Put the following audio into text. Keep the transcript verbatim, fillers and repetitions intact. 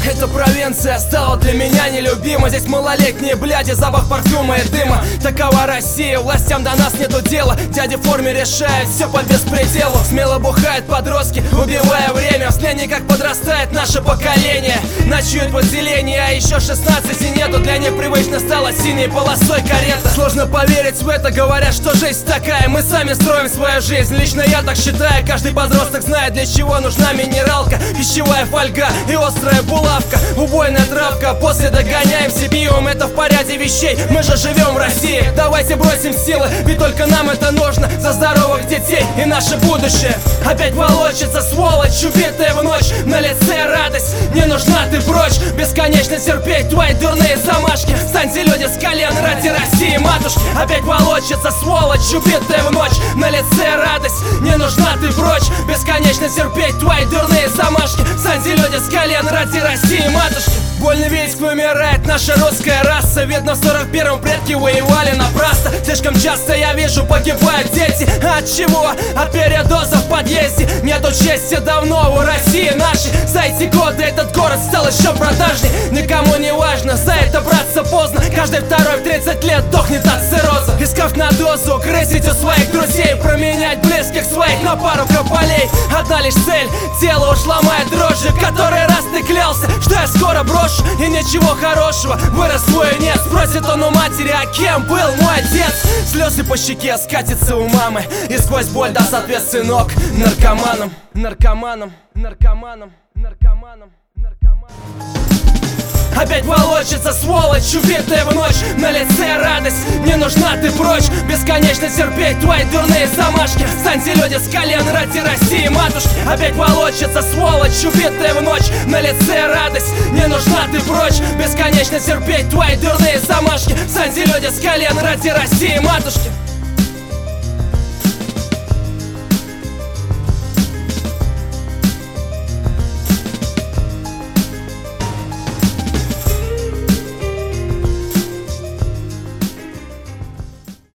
Эта провинция стала для меня нелюбима. Здесь малолетние бляди, запах парфюма и дыма. Такова Россия, властям до нас нету дела. Дяди в форме решают все по беспределу. Смело бухают подростки, убивая время. В сне как подрастает наше поколение. Ночуют в отделении, а еще шестнадцати нету. Для непривычно стала синей полосой карета. Сложно поверить в это, говорят, что жизнь такая. Мы сами строим свою жизнь, лично я так считаю. Каждый подросток знает, для чего нужна минералка, пищевая фольга и острая булавка, убойная травка. После догоняем Сибиум, это в порядке вещей. Мы же живем в России, давайте бросим силы, ведь только нам это нужно. За здоровых детей и наше будущее. Опять волочится сволочь, убитая в ночь. На лице радость, не нужна ты прочь. Бесконечно терпеть твои дурные замашки. Встаньте, люди, с колен ради России, матушки. Опять волочится сволочь, убитая в ночь. На лице радость, не нужна ты прочь. Бесконечно терпеть твои дурные замашки. Встаньте, люди, с колен ради России, матушки. Больно видеть, как вымирает наша русская раса. Видно, в сорок первом предки воевали напрасно. Слишком часто я вижу, погибают дети. От чего? От передоза в подъезде. Нету чести давно у России нашей. За эти годы этот город стал еще продажней. Никому не важно, за это браться поздно. Каждый второй в тридцать лет дохнет от цирроза. Искав на дозу, крысить у своих друзей. Променять близких своих на пару каполей. Одна лишь цель, тело уж ломает дрожжи. Который раз ты клялся, что я скоро брошу. И ничего хорошего, вырос твой нет. Спросит он у матери, а кем был мой отец? Слезы по щеке скатятся у мамы. И сквозь боль даст ответ сынок наркоманом. Наркоманом, наркоманом, наркоманом, наркоманом. Опять волочится сволочь, убитая в ночь. На лице радость, не нужна ты прочь. Бесконечно терпеть твои дурные замашки. Встаньте, люди, с колен ради России, матушки. Опять волочится сволочь, убитая в ночь. На лице радость, не нужна ты прочь. Бесконечно терпеть твои дурные замашки. Встаньте, люди, с колен ради России, матушки.